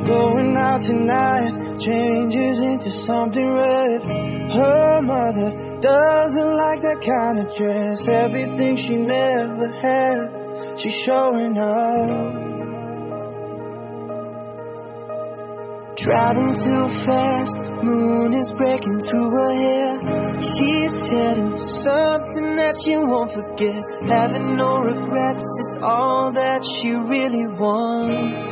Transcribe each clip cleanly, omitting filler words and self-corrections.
Going out tonight changes into something red. Her mother doesn't like that kind of dress. Everything she never had, she's showing up. Driving too fast, moon is breaking through her hair. She's heading for something that she won't forget. Having no regrets is all that she really wants.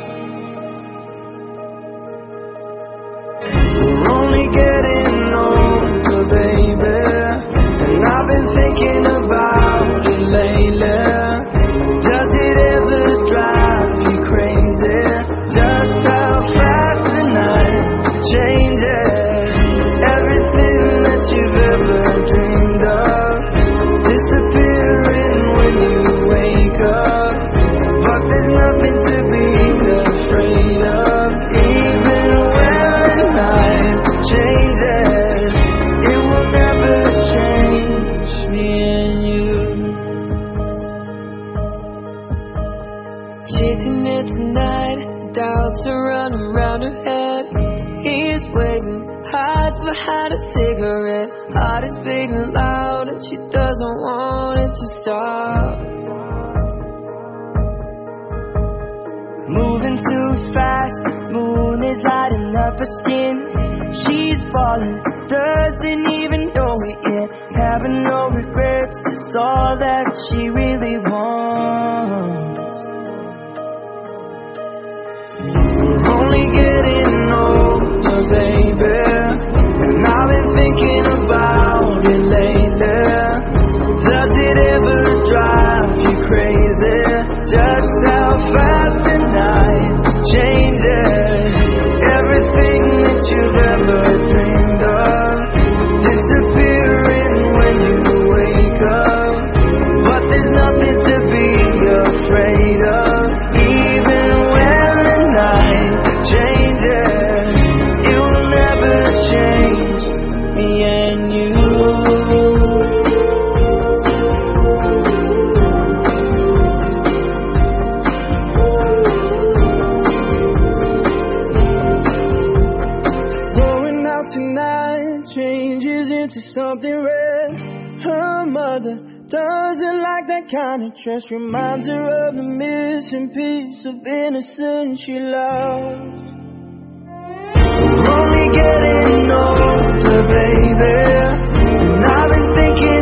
We're only getting older, baby, and I've been thinking about it lately. Does it ever drive you crazy? Just how fast the night changes. Everything that you've ever dreamed of disappearing when you wake up. But there's nothing to be afraid of. Even when the night changes, it will never change me and you. Chasing it tonight, doubts are running around her head. He's waiting, hides behind a cigarette. Heart is beating loud and she doesn't want it to stop. Moving too fast, moon is lighting up her skin. She's falling, doesn't even know it yet. Having no regrets is all that she really wants. We're only getting older, baby, and I've been thinking about it lately. Does it ever drive you crazy? Just how fast the night changes. Everything that you've ever dreamed of disappearing when you wake up. But there's nothing to be afraid of. Even when the night changes, it will never change me and you. Going out tonight changes into something red. Her mother doesn't like that kind of dress. Reminds her of the missing piece of innocence she lost. We're only getting older, baby, and I've been thinking